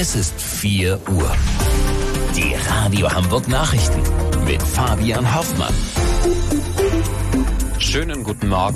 Es ist 4 Uhr. Die Radio Hamburg Nachrichten mit Fabian Hoffmann. Schönen guten Morgen.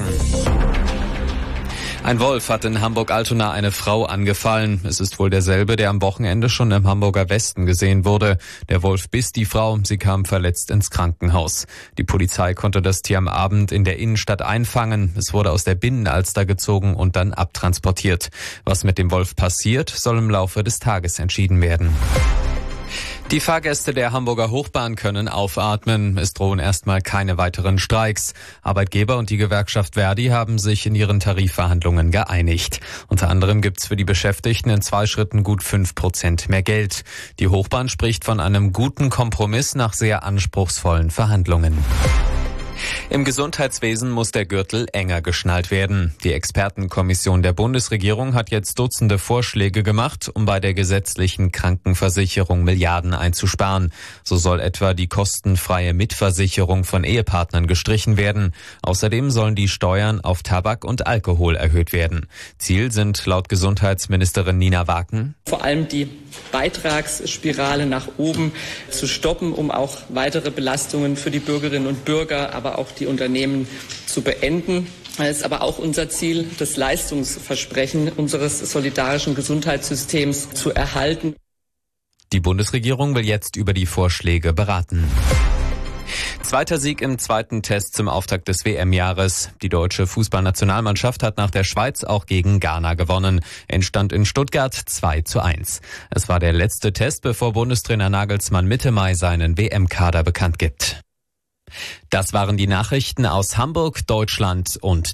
Ein Wolf hat in Hamburg-Altona eine Frau angefallen. Es ist wohl derselbe, der am Wochenende schon im Hamburger Westen gesehen wurde. Der Wolf biss die Frau, sie kam verletzt ins Krankenhaus. Die Polizei konnte das Tier am Abend in der Innenstadt einfangen. Es wurde aus der Binnenalster gezogen und dann abtransportiert. Was mit dem Wolf passiert, soll im Laufe des Tages entschieden werden. Die Fahrgäste der Hamburger Hochbahn können aufatmen. Es drohen erstmal keine weiteren Streiks. Arbeitgeber und die Gewerkschaft Verdi haben sich in ihren Tarifverhandlungen geeinigt. Unter anderem gibt's für die Beschäftigten in 2 Schritten gut 5% mehr Geld. Die Hochbahn spricht von einem guten Kompromiss nach sehr anspruchsvollen Verhandlungen. Im Gesundheitswesen muss der Gürtel enger geschnallt werden. Die Expertenkommission der Bundesregierung hat jetzt Dutzende Vorschläge gemacht, um bei der gesetzlichen Krankenversicherung Milliarden einzusparen. So soll etwa die kostenfreie Mitversicherung von Ehepartnern gestrichen werden. Außerdem sollen die Steuern auf Tabak und Alkohol erhöht werden. Ziel sind laut Gesundheitsministerin Nina Waken: vor allem die Beitragsspirale nach oben zu stoppen, um auch weitere Belastungen für die Bürgerinnen und Bürger, aber auch die Unternehmen zu beenden. Es ist aber auch unser Ziel, das Leistungsversprechen unseres solidarischen Gesundheitssystems zu erhalten. Die Bundesregierung will jetzt über die Vorschläge beraten. Zweiter Sieg im zweiten Test zum Auftakt des WM-Jahres. Die deutsche Fußballnationalmannschaft hat nach der Schweiz auch gegen Ghana gewonnen. Endstand in Stuttgart 2:1. Es war der letzte Test, bevor Bundestrainer Nagelsmann Mitte Mai seinen WM-Kader bekannt gibt. Das waren die Nachrichten aus Hamburg, Deutschland und